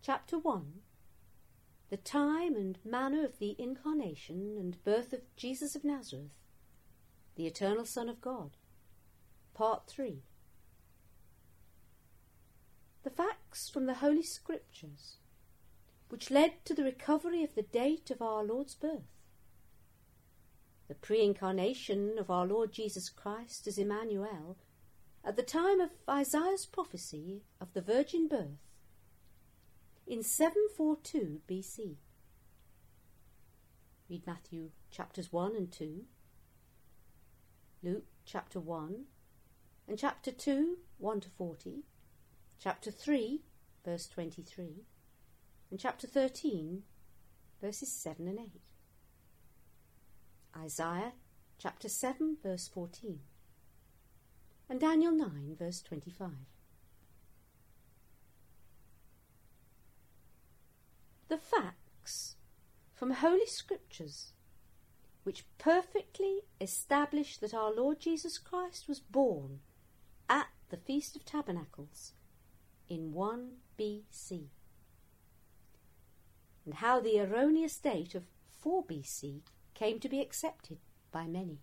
Chapter 1. The time and manner of the incarnation and birth of Jesus of Nazareth, the eternal Son of God. Part 3. The facts from the Holy Scriptures which led to the recovery of the date of our Lord's birth. The pre-incarnation of our Lord Jesus Christ as Emmanuel at the time of Isaiah's prophecy of the virgin birth in 742 BC. Read Matthew chapters 1 and 2, Luke chapter 1 and chapter 2, 1 to 40, chapter 3, verse 23, and chapter 13, verses 7 and 8. Isaiah chapter 7, verse 14, and Daniel 9, verse 25. The facts from Holy Scriptures which perfectly establish that our Lord Jesus Christ was born at the Feast of Tabernacles in 1 BC, and how the erroneous date of 4 BC came to be accepted by many.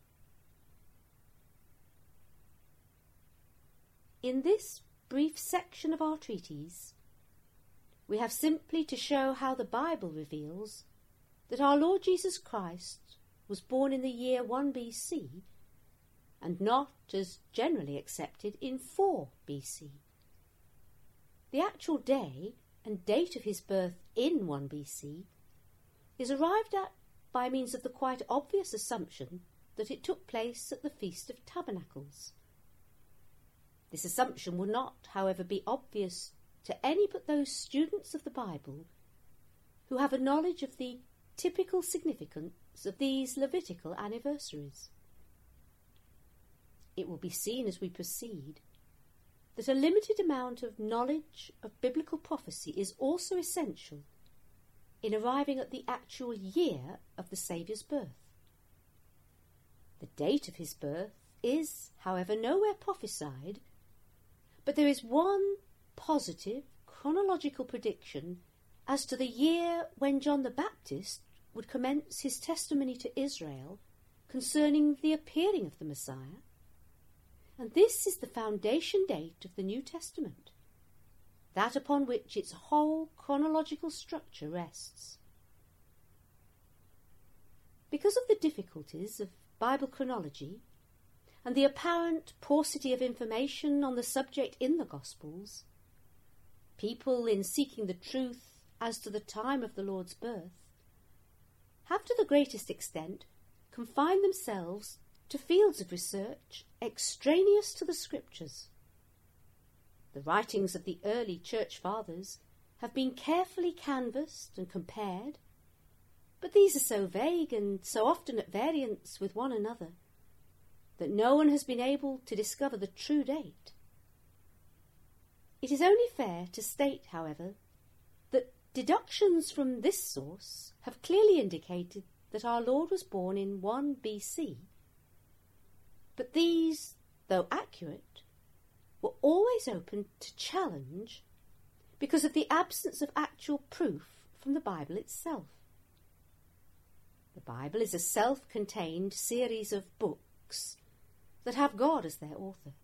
In this brief section of our treatise, we have simply to show how the Bible reveals that our Lord Jesus Christ was born in the year 1 BC and not, as generally accepted, in 4 BC. The actual day and date of his birth in 1 BC is arrived at by means of the quite obvious assumption that it took place at the Feast of Tabernacles. This assumption would not, however, be obvious to any but those students of the Bible who have a knowledge of the typical significance of these Levitical anniversaries. It will be seen as we proceed that a limited amount of knowledge of biblical prophecy is also essential in arriving at the actual year of the Saviour's birth. The date of his birth is, however, nowhere prophesied, but there is one positive chronological prediction as to the year when John the Baptist would commence his testimony to Israel concerning the appearing of the Messiah, and this is the foundation date of the New Testament, that upon which its whole chronological structure rests. Because of the difficulties of Bible chronology and the apparent paucity of information on the subject in the Gospels, people, in seeking the truth as to the time of the Lord's birth, have to the greatest extent confined themselves to fields of research extraneous to the Scriptures. The writings of the early Church Fathers have been carefully canvassed and compared, but these are so vague and so often at variance with one another that no one has been able to discover the true date. It is only fair to state, however, that deductions from this source have clearly indicated that our Lord was born in 1 BC, but these, though accurate, were always open to challenge because of the absence of actual proof from the Bible itself. The Bible is a self-contained series of books that have God as their author.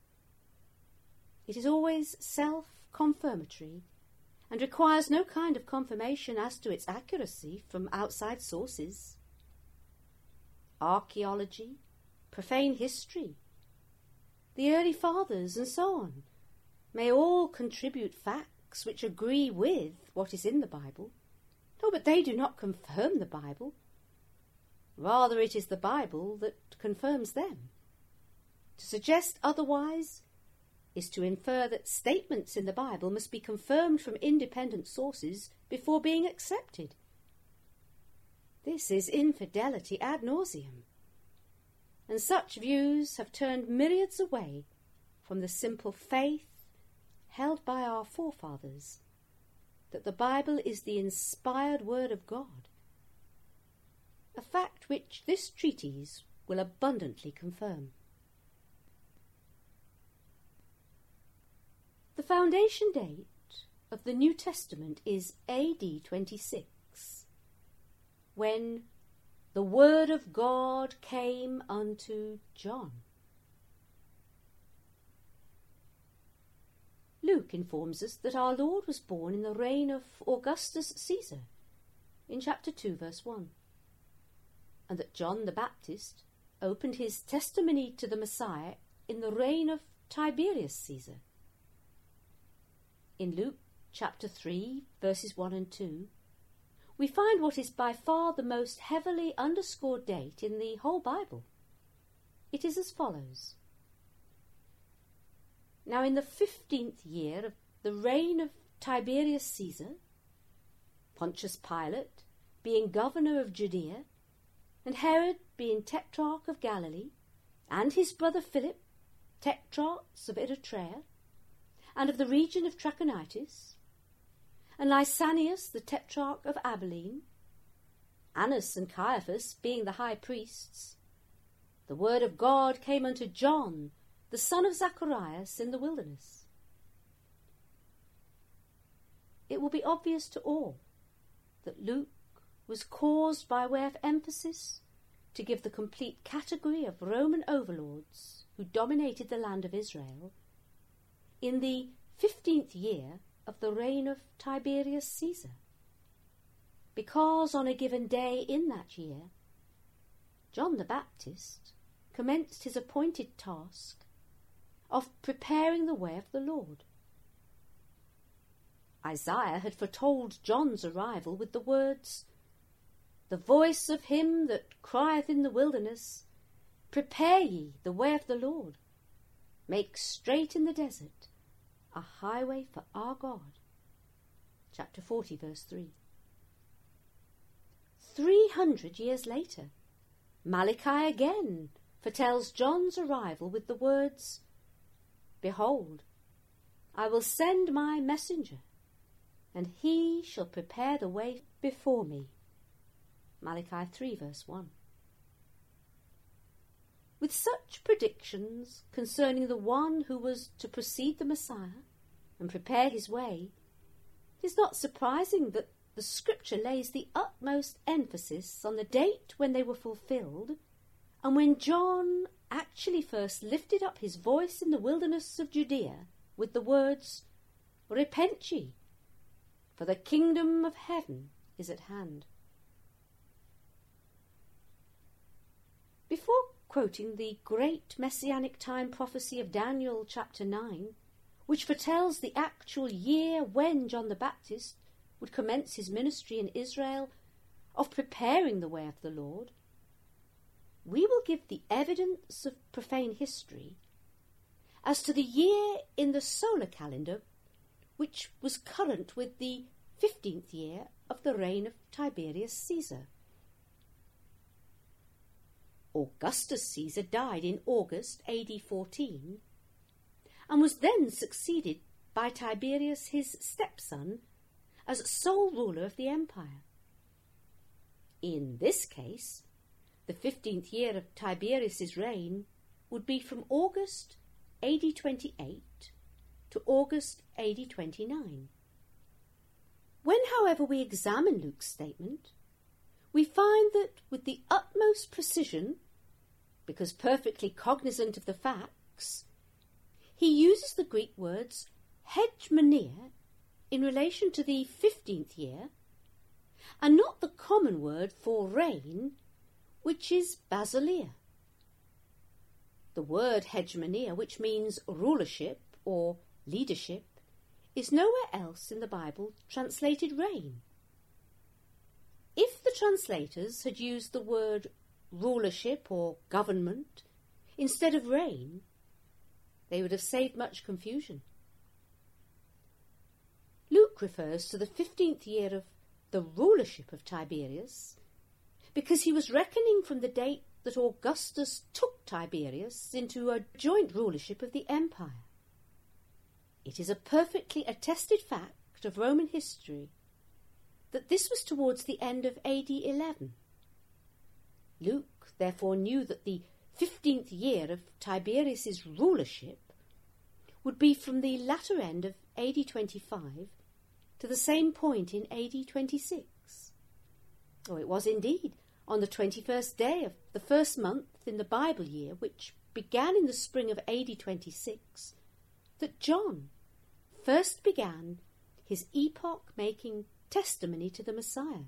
It is always self-confirmatory and requires no kind of confirmation as to its accuracy from outside sources. Archaeology, profane history, the early fathers, and so on, may all contribute facts which agree with what is in the Bible. No, but they do not confirm the Bible. Rather, it is the Bible that confirms them. To suggest otherwise is to infer that statements in the Bible must be confirmed from independent sources before being accepted. This is infidelity ad nauseam, and such views have turned myriads away from the simple faith held by our forefathers that the Bible is the inspired word of God, a fact which this treatise will abundantly confirm. The foundation date of the New Testament is AD 26, when the word of God came unto John. Luke informs us that our Lord was born in the reign of Augustus Caesar, in chapter 2, verse 1, and that John the Baptist opened his testimony to the Messiah in the reign of Tiberius Caesar. In Luke chapter 3, verses 1 and 2, we find what is by far the most heavily underscored date in the whole Bible. It is as follows. Now in the 15th year of the reign of Tiberius Caesar, Pontius Pilate being governor of Judea, and Herod being tetrarch of Galilee, and his brother Philip, tetrarchs of Eritrea, and of the region of Trachonitis, and Lysanias the tetrarch of Abilene, Annas and Caiaphas being the high priests, the word of God came unto John, the son of Zacharias, in the wilderness. It will be obvious to all that Luke was caused by way of emphasis to give the complete category of Roman overlords who dominated the land of Israel in the 15th year of the reign of Tiberius Caesar, because on a given day in that year, John the Baptist commenced his appointed task of preparing the way of the Lord. Isaiah had foretold John's arrival with the words, "The voice of him that crieth in the wilderness, Prepare ye the way of the Lord, make straight in the desert a highway for our God." Chapter 40, verse 3. 300 years later, Malachi again foretells John's arrival with the words, "Behold, I will send my messenger, and he shall prepare the way before me." Malachi 3, verse 1. With such predictions concerning the one who was to precede the Messiah and prepare his way, it is not surprising that the Scripture lays the utmost emphasis on the date when they were fulfilled, and when John actually first lifted up his voice in the wilderness of Judea with the words, "Repent ye, for the kingdom of heaven is at hand." Before quoting the great messianic time prophecy of Daniel chapter 9, which foretells the actual year when John the Baptist would commence his ministry in Israel of preparing the way of the Lord, we will give the evidence of profane history as to the year in the solar calendar which was current with the 15th year of the reign of Tiberius Caesar. Augustus Caesar died in August AD 14 and was then succeeded by Tiberius, his stepson, as sole ruler of the empire. In this case, the 15th year of Tiberius's reign would be from August AD 28 to August AD 29. When, however, we examine Luke's statement, we find that with the utmost precision, because perfectly cognizant of the facts, he uses the Greek words hegemania in relation to the 15th year, and not the common word for reign, which is basileia. The word hegemonia, which means rulership or leadership, is nowhere else in the Bible translated reign. If the translators had used the word rulership or government instead of reign, they would have saved much confusion. Luke refers to the 15th year of the rulership of Tiberius because he was reckoning from the date that Augustus took Tiberius into a joint rulership of the empire. It is a perfectly attested fact of Roman history that this was towards the end of AD 11. Luke therefore knew that the 15th year of Tiberius's rulership would be from the latter end of AD 25 to the same point in AD 26. Oh, it was indeed on the 21st day of the first month in the Bible year, which began in the spring of AD 26, that John first began his epoch-making testimony to the Messiah.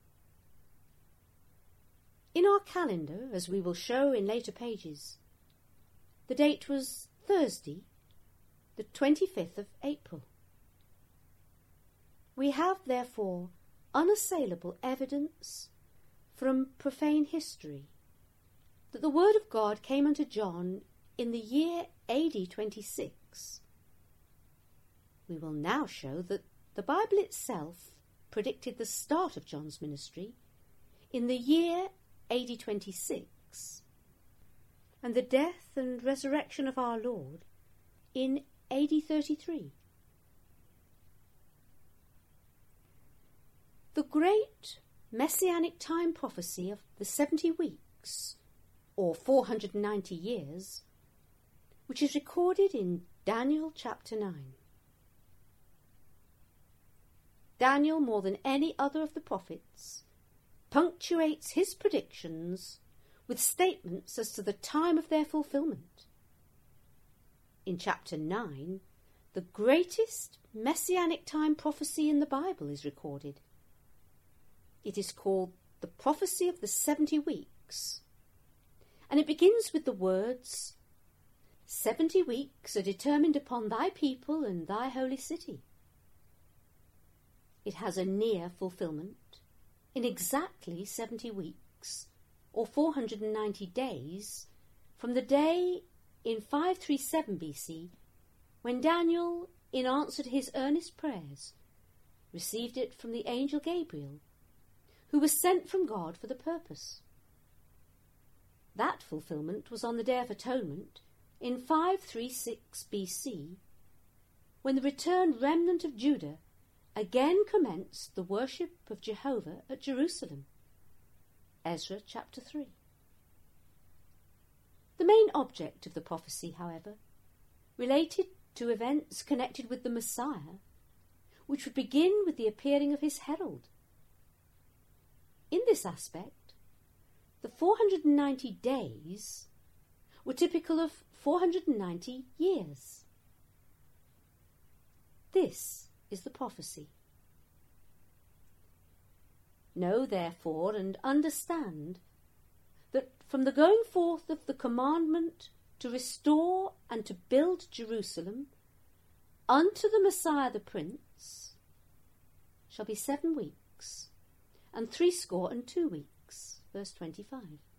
In our calendar, as we will show in later pages, the date was Thursday, the 25th of April. We have, therefore, unassailable evidence from profane history that the word of God came unto John in the year AD 26. We will now show that the Bible itself predicted the start of John's ministry in the year AD 26 and the death and resurrection of our Lord in AD 33. The great messianic time prophecy of the 70 weeks, or 490 years, which is recorded in Daniel chapter 9. Daniel, more than any other of the prophets, punctuates his predictions with statements as to the time of their fulfillment. In chapter 9, the greatest messianic time prophecy in the Bible is recorded. It is called the prophecy of the 70 weeks, and it begins with the words, 70 weeks are determined upon thy people and thy holy city. It has a near fulfillment in exactly 70 weeks, or 490 days, from the day in 537 BC when Daniel, in answer to his earnest prayers, received it from the angel Gabriel, who was sent from God for the purpose. That fulfillment was on the Day of Atonement in 536 BC, when the returned remnant of Judah again commenced the worship of Jehovah at Jerusalem. Ezra chapter 3. The main object of the prophecy, however, related to events connected with the Messiah, which would begin with the appearing of his herald. In this aspect, the 490 days were typical of 490 years. This is the prophecy. Know, therefore, and understand that from the going forth of the commandment to restore and to build Jerusalem unto the Messiah the Prince shall be 7 weeks, and 62 weeks, verse 25.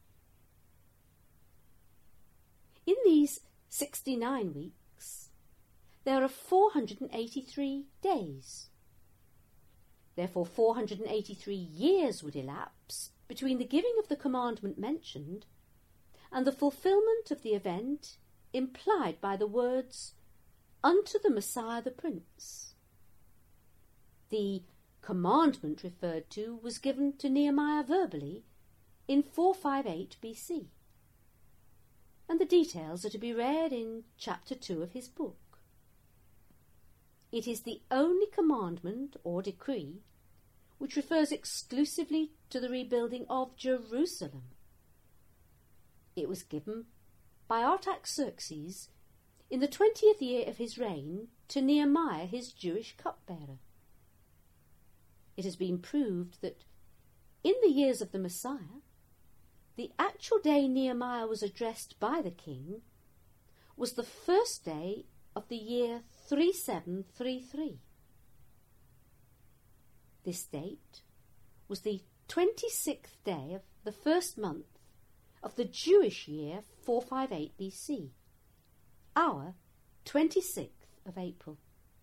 In these 69 weeks, there are 483 days. Therefore 483 years would elapse between the giving of the commandment mentioned and the fulfilment of the event implied by the words, unto the Messiah the Prince. The commandment referred to was given to Nehemiah verbally in 458 BC, and the details are to be read in chapter 2 of his book. It is the only commandment or decree which refers exclusively to the rebuilding of Jerusalem. It was given by Artaxerxes in the 20th year of his reign to Nehemiah, his Jewish cupbearer. It has been proved that in the years of the Messiah, the actual day Nehemiah was addressed by the king was the first day of the year 3733. This date was the 26th day of the first month of the Jewish year 458 BC, our 26th of April.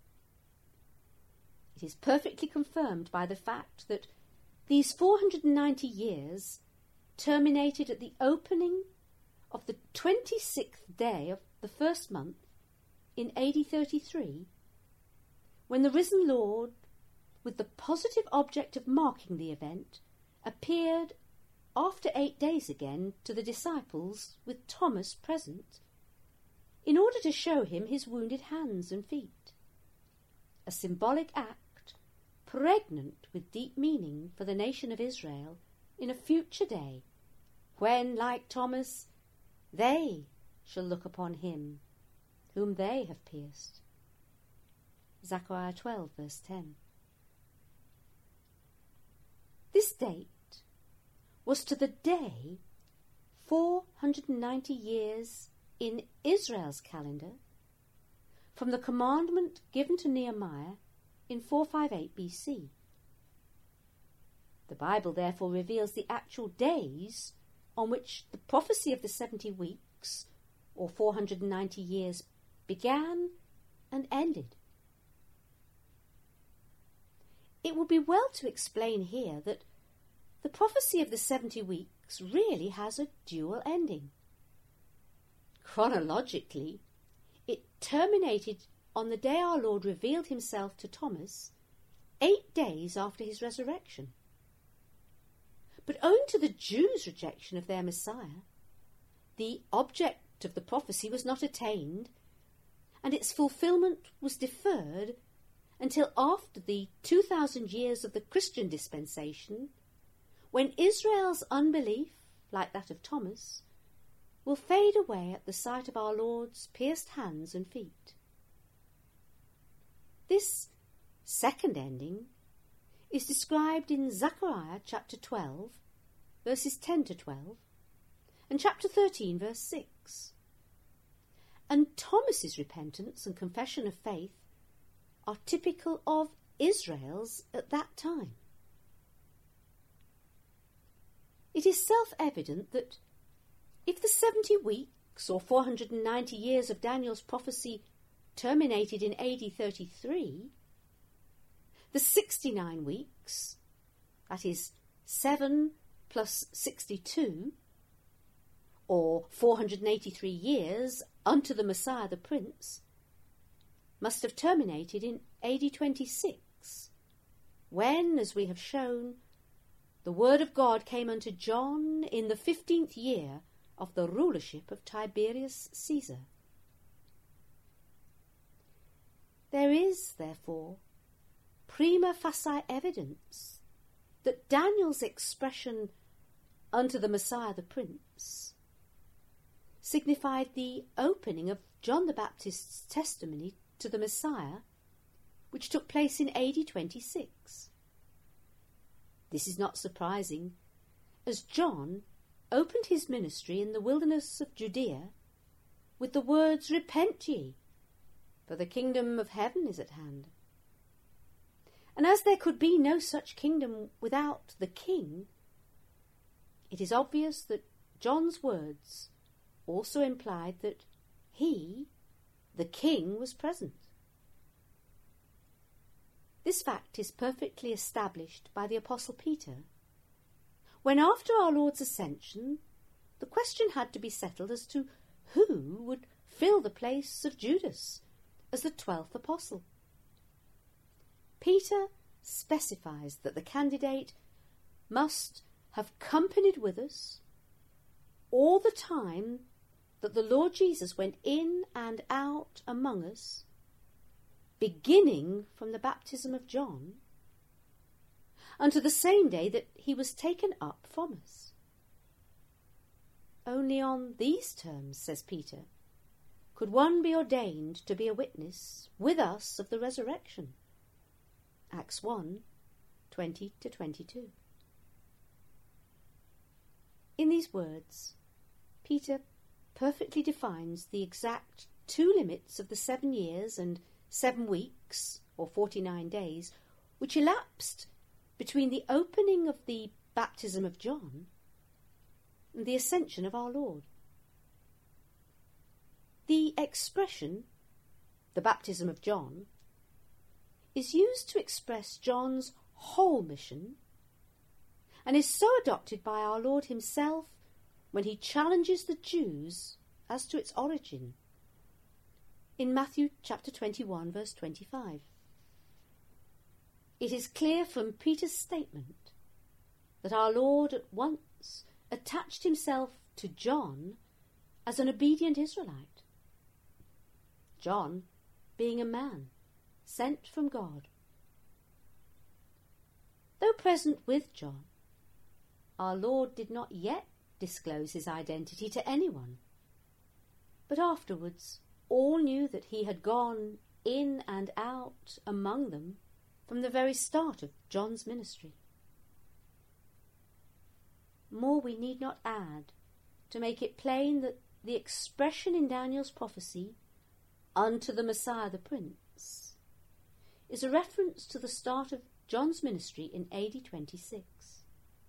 It is perfectly confirmed by the fact that these 490 years terminated at the opening of the 26th day of the first month in AD 33, when the risen Lord, with the positive object of marking the event, appeared after 8 days again to the disciples with Thomas present, in order to show him his wounded hands and feet, a symbolic act pregnant with deep meaning for the nation of Israel in a future day, when, like Thomas, they shall look upon him whom they have pierced. Zechariah 12, verse 10. This date was to the day 490 years in Israel's calendar from the commandment given to Nehemiah in 458 BC. The Bible therefore reveals the actual days on which the prophecy of the 70 weeks, or 490 years, began and ended. It would be well to explain here that the prophecy of the 70 weeks really has a dual ending. Chronologically, it terminated on the day our Lord revealed himself to Thomas, 8 days after his resurrection. But owing to the Jews' rejection of their Messiah, the object of the prophecy was not attained, and its fulfilment was deferred until after the 2,000 years of the Christian dispensation, when Israel's unbelief, like that of Thomas, will fade away at the sight of our Lord's pierced hands and feet. This second ending is described in Zechariah chapter 12, verses 10 to 12, and chapter 13, verse 6. And Thomas's repentance and confession of faith are typical of Israel's at that time. It is self-evident that if the 70 weeks or 490 years of Daniel's prophecy terminated in AD 33, the 69 weeks, that is 7 plus 62, or 483 years unto the Messiah the Prince, must have terminated in AD 26, when, as we have shown, the word of God came unto John in the 15th year of the rulership of Tiberius Caesar. There is, therefore, prima facie evidence that Daniel's expression unto the Messiah the Prince signified the opening of John the Baptist's testimony to the Messiah, which took place in AD 26. This is not surprising, as John opened his ministry in the wilderness of Judea with the words, "Repent ye, for the kingdom of heaven is at hand." And as there could be no such kingdom without the king, it is obvious that John's words also implied that he, the king, was present. This fact is perfectly established by the Apostle Peter, when after our Lord's ascension, the question had to be settled as to who would fill the place of Judas as the 12th apostle. Peter specifies that the candidate must have companied with us all the time that the Lord Jesus went in and out among us, beginning from the baptism of John, unto the same day that he was taken up from us. Only on these terms, says Peter, could one be ordained to be a witness with us of the resurrection. Acts 1, 20 to 22. In these words, Peter perfectly defines the exact 2 limits of the 7 years and 7 weeks, or 49 days, which elapsed between the opening of the baptism of John and the ascension of our Lord. The expression, the baptism of John, is used to express John's whole mission and is so adopted by our Lord himself when he challenges the Jews as to its origin in Matthew chapter 21, verse 25. It is clear from Peter's statement that our Lord at once attached himself to John as an obedient Israelite, John being a man sent from God. present with John, our Lord did not yet disclose his identity to anyone, but afterwards all knew that he had gone in and out among them from the very start of John's ministry. More we need not add to make it plain that the expression in Daniel's prophecy, "unto the Messiah the Prince," is a reference to the start of John's ministry in AD 26.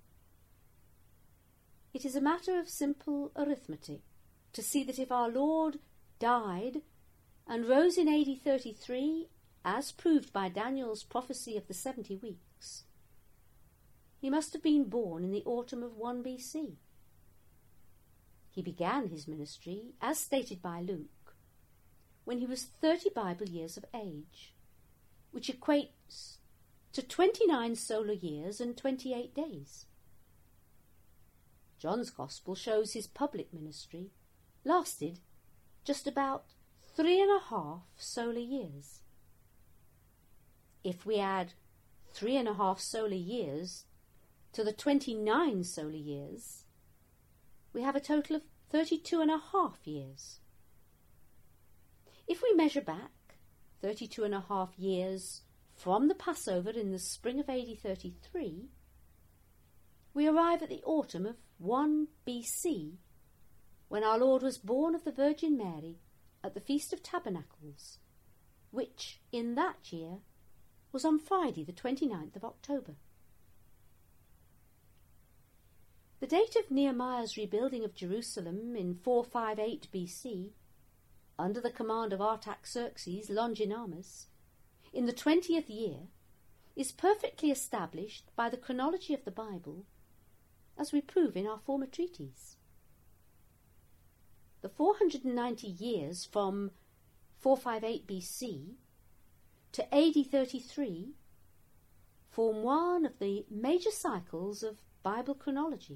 It is a matter of simple arithmetic to see that if our Lord died and rose in AD 33, as proved by Daniel's prophecy of the 70 weeks, he must have been born in the autumn of 1 BC. He began his ministry, as stated by Luke, when he was 30 Bible years of age, which equates to 29 solar years and 28 days. John's Gospel shows his public ministry lasted just about 3.5 solar years. If we add 3.5 solar years to the 29 solar years, we have a total of 32.5 years. If we measure back 32.5 years from the Passover in the spring of AD 33, we arrive at the autumn of 1 BC, when our Lord was born of the Virgin Mary at the Feast of Tabernacles, which in that year was on Friday the 29th of October. The date of Nehemiah's rebuilding of Jerusalem in 458 BC, under the command of Artaxerxes Longinus, in the 20th year, is perfectly established by the chronology of the Bible, as we prove in our former treatise. The 490 years from 458 BC to AD 33 form one of the major cycles of Bible chronology.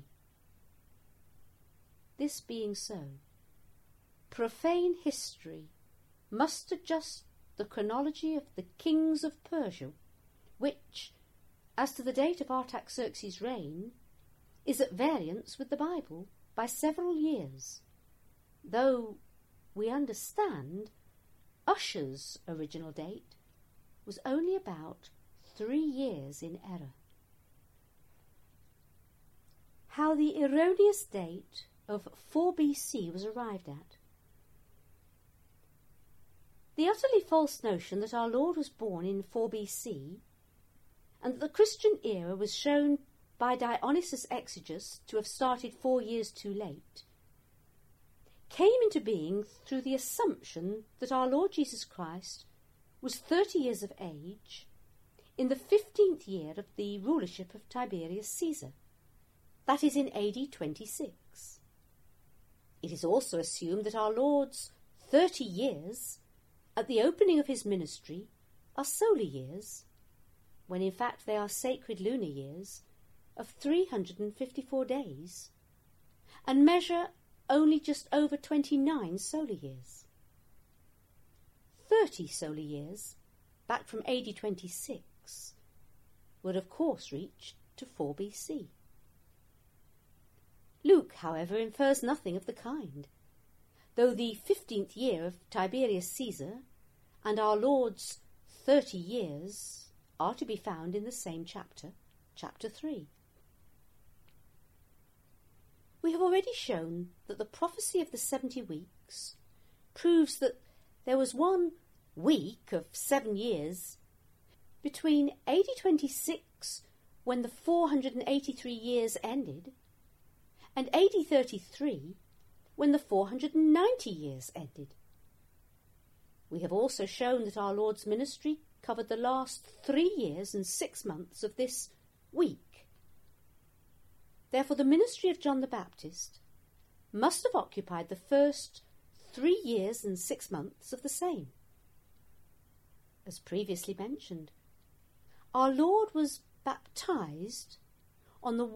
This being so, profane history must adjust the chronology of the kings of Persia, which, as to the date of Artaxerxes' reign, is at variance with the Bible by several years, though we understand Ussher's original date was only about 3 years in error. How the erroneous date of 4 BC was arrived at. The utterly false notion that our Lord was born in 4 BC and that the Christian era was shown by Dionysius Exiguus to have started 4 years too late came into being through the assumption that our Lord Jesus Christ was 30 years of age in the 15th year of the rulership of Tiberius Caesar, that is in AD 26. It is also assumed that our Lord's 30 years at the opening of his ministry are solar years, when in fact they are sacred lunar years of 354 days, and measure only just over 29 solar years. 30 solar years, back from AD 26, would of course reach to 4 BC. Luke, however, infers nothing of the kind, though the 15th year of Tiberius Caesar and our Lord's 30 years are to be found in the same chapter, chapter 3. We have already shown that the prophecy of the 70 weeks proves that there was 1 week of 7 years between AD 26, when the 483 years ended, and AD 33, when the 490 years ended. We have also shown that our Lord's ministry covered the last 3 years and 6 months of this week. Therefore, the ministry of John the Baptist must have occupied the first 3 years and 6 months of the same. As previously mentioned, our Lord was baptized on the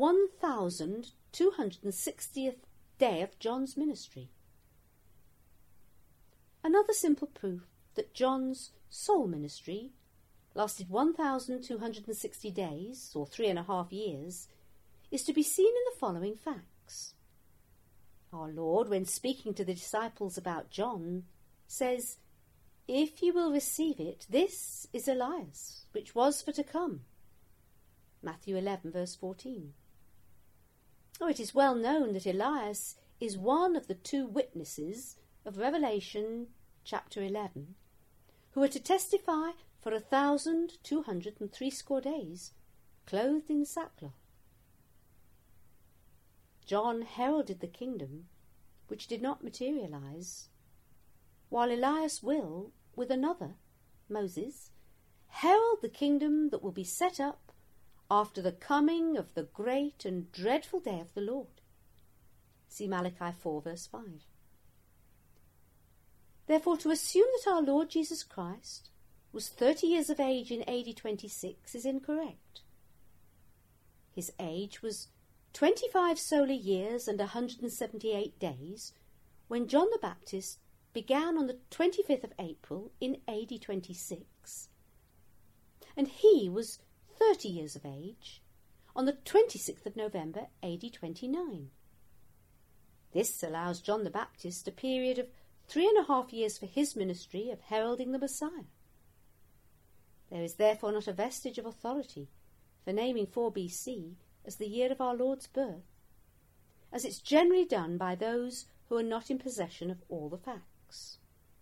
1260th day of John's ministry. Another simple proof that John's sole ministry lasted 1,260 days, or 3.5 years, is to be seen in the following facts. Our Lord, when speaking to the disciples about John, says, "If you will receive it, this is Elias, which was for to come." Matthew 11, verse 14. It is well known that Elias is one of the 2 witnesses of Revelation chapter 11, who are to testify for 1,260 days, clothed in sackcloth. John heralded the kingdom, which did not materialize, while Elias will, with another, Moses, herald the kingdom that will be set up after the coming of the great and dreadful day of the Lord. See Malachi 4, verse 5. Therefore, to assume that our Lord Jesus Christ was 30 years of age in AD 26 is incorrect. His age was 25 solar years and 178 days when John the Baptist began on the 25th of April in AD 26, and he was 30 years of age on the 26th of November AD 29. This allows John the Baptist a period of 3.5 years for his ministry of heralding the Messiah. There is therefore not a vestige of authority for naming 4 BC as the year of our Lord's birth, as it's generally done by those who are not in possession of all the facts.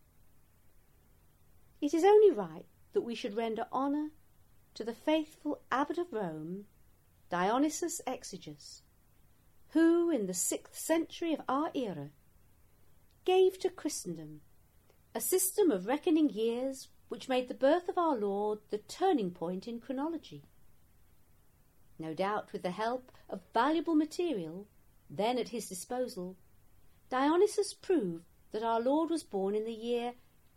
It is only right that we should render honour to the faithful Abbot of Rome, Dionysius Exiguus, who, in the 6th century of our era, gave to Christendom a system of reckoning years which made the birth of our Lord the turning point in chronology. No doubt with the help of valuable material then at his disposal, Dionysius proved that our Lord was born in the year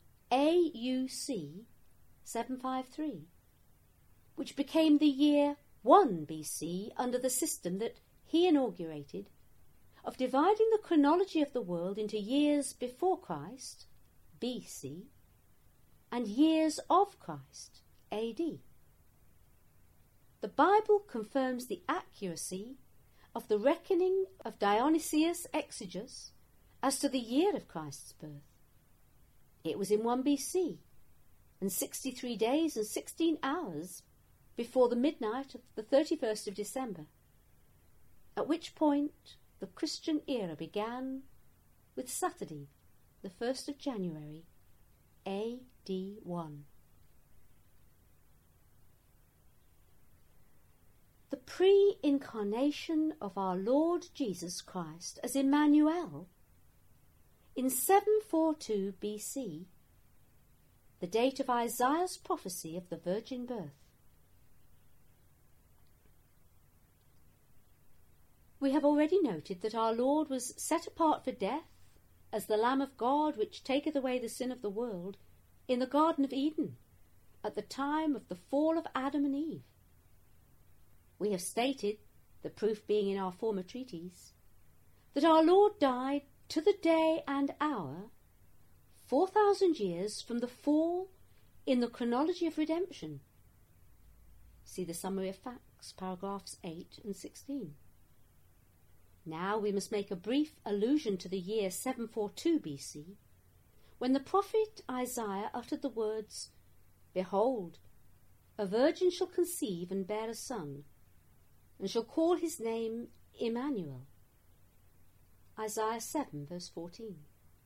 AUC 753, which became the year 1 BC under the system that he inaugurated of dividing the chronology of the world into years before Christ, BC, and years of Christ, AD. The Bible confirms the accuracy of the reckoning of Dionysius Exiguus as to the year of Christ's birth. It was in 1 BC, and 63 days and 16 hours before the midnight of the 31st of December, at which point the Christian era began with Saturday, the 1st of January, AD 1. The pre-incarnation of our Lord Jesus Christ as Emmanuel in 742 BC, the date of Isaiah's prophecy of the virgin birth. We have already noted that our Lord was set apart for death as the Lamb of God which taketh away the sin of the world in the Garden of Eden at the time of the fall of Adam and Eve. We have stated, the proof being in our former treatise, that our Lord died to the day and hour 4,000 years from the fall in the chronology of redemption. See the summary of facts, paragraphs 8 and 16. Now we must make a brief allusion to the year 742 BC, when the prophet Isaiah uttered the words, "Behold, a virgin shall conceive and bear a son, and shall call his name Emmanuel." Isaiah 7, verse 14.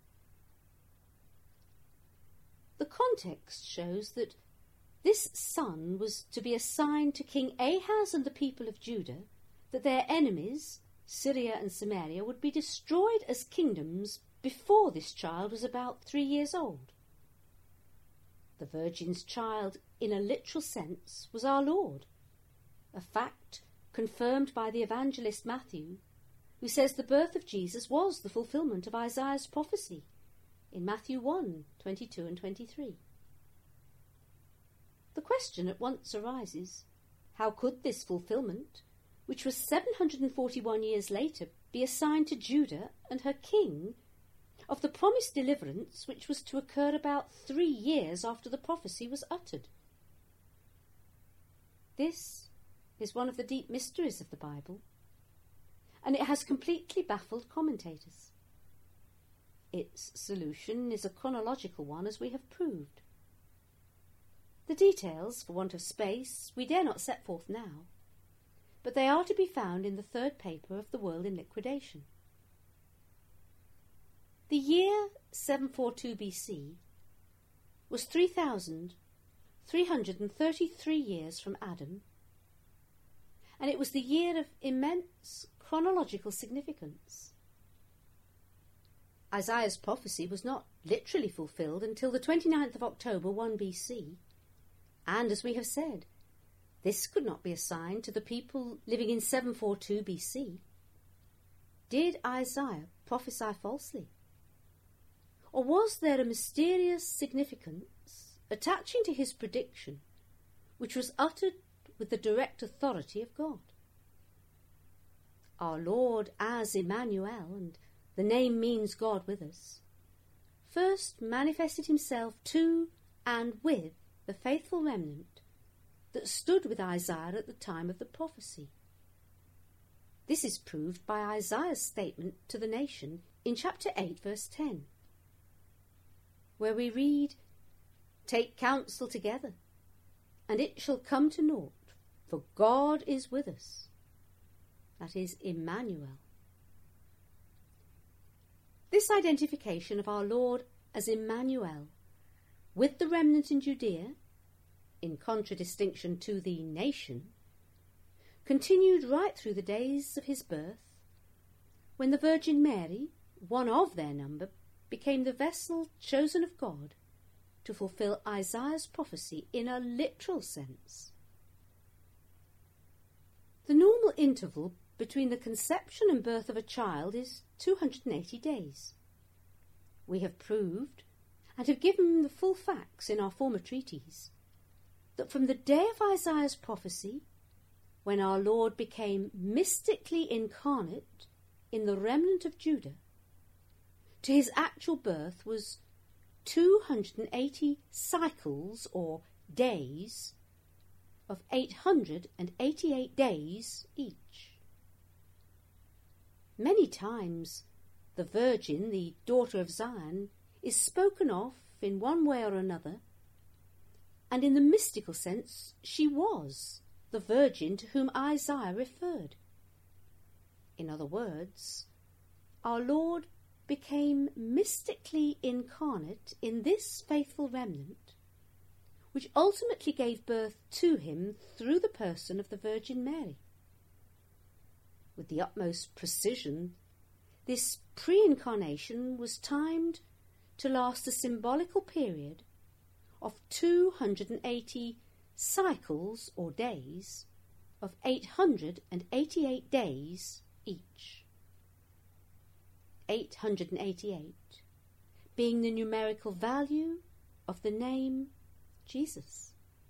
The context shows that this son was to be assigned to King Ahaz and the people of Judah, that their enemies, Syria and Samaria, would be destroyed as kingdoms before this child was about 3 years old. The virgin's child, in a literal sense, was our Lord, a fact confirmed by the evangelist Matthew, who says the birth of Jesus was the fulfillment of Isaiah's prophecy in Matthew 1, 22 and 23. The question at once arises, how could this fulfillment, which was 741 years later, be assigned to Judah and her king of the promised deliverance which was to occur about 3 years after the prophecy was uttered? This is one of the deep mysteries of the Bible, and it has completely baffled commentators. Its solution is a chronological one, as we have proved. The details, for want of space, we dare not set forth now, but they are to be found in the third paper of The World in Liquidation. The year 742 BC was 3,333 years from Adam, and it was the year of immense chronological significance. Isaiah's prophecy was not literally fulfilled until the 29th of October 1 BC, and, as we have said, this could not be assigned to the people living in 742 BC. Did Isaiah prophesy falsely? Or was there a mysterious significance attaching to his prediction which was uttered with the direct authority of God? Our Lord, as Emmanuel, and the name means God with us, first manifested himself to and with the faithful remnant that stood with Isaiah at the time of the prophecy. This is proved by Isaiah's statement to the nation in chapter 8, verse 10, where we read, "Take counsel together, and it shall come to naught, for God is with us." That is Emmanuel. This identification of our Lord as Emmanuel with the remnant in Judea, in contradistinction to the nation, continued right through the days of his birth, when the Virgin Mary, one of their number, became the vessel chosen of God to fulfill Isaiah's prophecy in a literal sense. The normal interval between the conception and birth of a child is 280 days. We have proved, and have given the full facts in our former treatise, that from the day of Isaiah's prophecy, when our Lord became mystically incarnate in the remnant of Judah, to his actual birth was 280 cycles or days of 888 days each. Many times the Virgin, the daughter of Zion, is spoken of in one way or another, and in the mystical sense she was the Virgin to whom Isaiah referred. In other words, our Lord became mystically incarnate in this faithful remnant, which ultimately gave birth to him through the person of the Virgin Mary. With the utmost precision, this pre-incarnation was timed to last a symbolical period of 280 cycles or days of 888 days each. 888 being the numerical value of the name Jesus.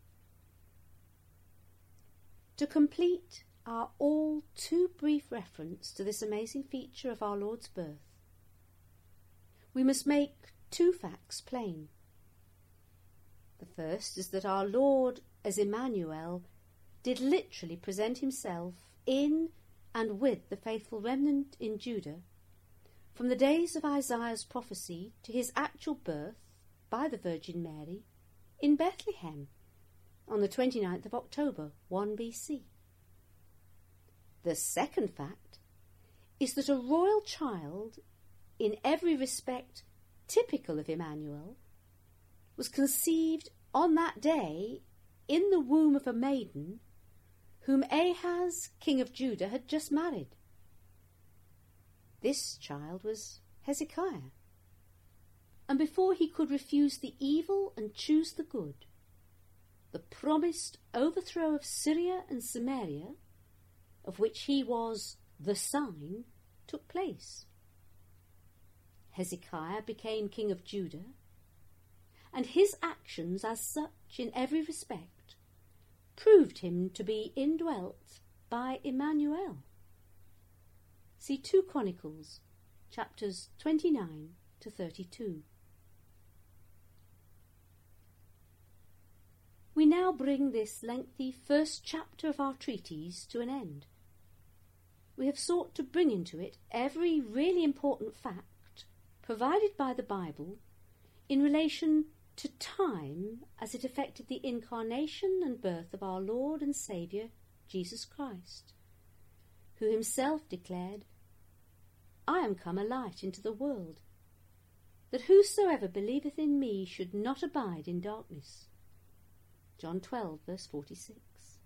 To complete our all too brief reference to this amazing feature of our Lord's birth, we must make two facts plain. The first is that our Lord, as Emmanuel, did literally present himself in and with the faithful remnant in Judah from the days of Isaiah's prophecy to his actual birth by the Virgin Mary in Bethlehem on the 29th of October 1 BC. The second fact is that a royal child, in every respect typical of Emmanuel, was conceived on that day in the womb of a maiden whom Ahaz, king of Judah, had just married. This child was Hezekiah, and before he could refuse the evil and choose the good, the promised overthrow of Syria and Samaria, of which he was the sign, took place. Hezekiah became king of Judah, and his actions as such in every respect proved him to be indwelt by Emmanuel. See 2 Chronicles, chapters 29 to 32. we now bring this lengthy first chapter of our treatise to an end. We have sought to bring into it every really important fact provided by the Bible in relation to time as it affected the incarnation and birth of our Lord and Saviour, Jesus Christ, who himself declared, "I am come a light into the world, that whosoever believeth in me should not abide in darkness." John 12, verse 46.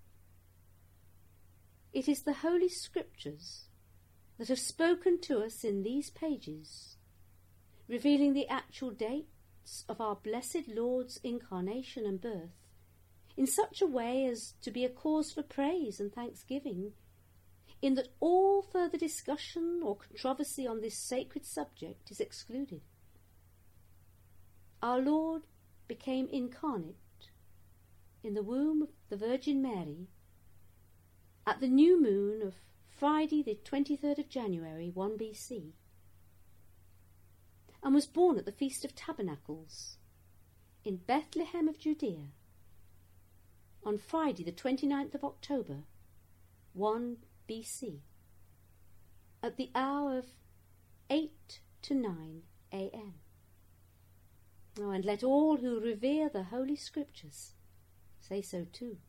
It is the Holy Scriptures that have spoken to us in these pages, revealing the actual dates of our blessed Lord's incarnation and birth in such a way as to be a cause for praise and thanksgiving, in that all further discussion or controversy on this sacred subject is excluded. Our Lord became incarnate in the womb of the Virgin Mary at the new moon of Friday the 23rd of January 1 BC, and was born at the Feast of Tabernacles in Bethlehem of Judea on Friday the 29th of October 1 BC at the hour of 8 to 9 a.m. Oh, and let all who revere the Holy Scriptures say so too.